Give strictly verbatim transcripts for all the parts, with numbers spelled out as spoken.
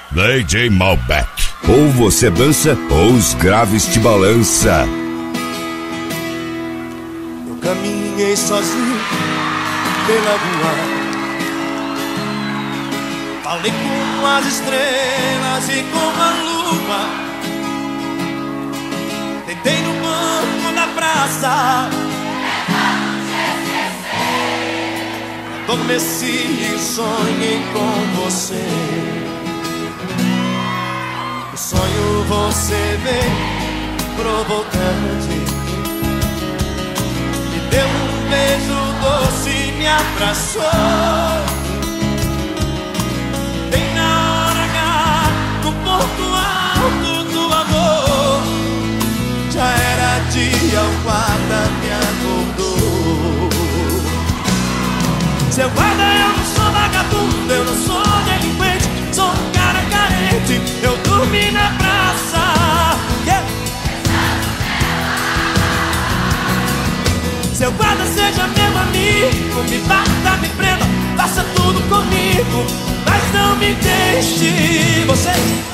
D J Malbec. Ou você dança ou os graves te balança. Eu caminhei sozinho pela rua, falei com as estrelas e com a lua. Deitei no banco da praça, adormeci e sonhei com você. No sonho você veio provocante, me deu um beijo doce e me abraçou. Bem na hora H, no ponto alto do amor, já era dia, o guarda me acordou. Seu guarda, eu não sou vagabundo, eu não sou delinquente, sou um cara carente, eu dormi na praça. Yeah. Seu guarda, seja meu amigo, me bata, me prenda, faça tudo comigo, mas não me deixe. Você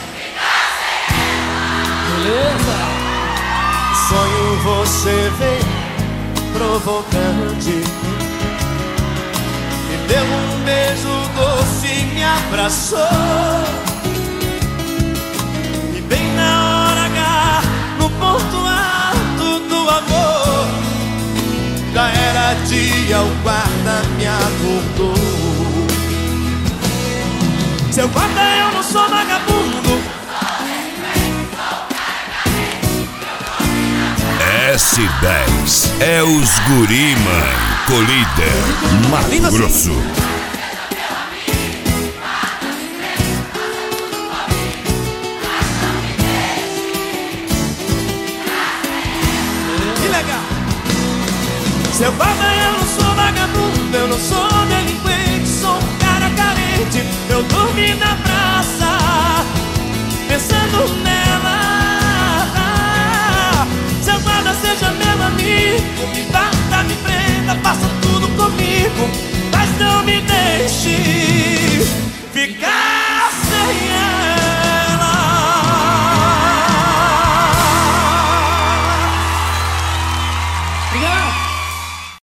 beleza? No sonho você veio provocante, me deu um beijo doce e me abraçou. E bem na hora H, no ponto alto do amor, já era dia, o guarda me acordou. Seu guarda, eu não sou vagabundo. S dez é os guri, mãe. Colíder, Mato Grosso. Que legal! Seu guarda, eu não sou vagabundo, eu não sou delinquente, sou um cara carente, eu dormi na praça, pensando nela.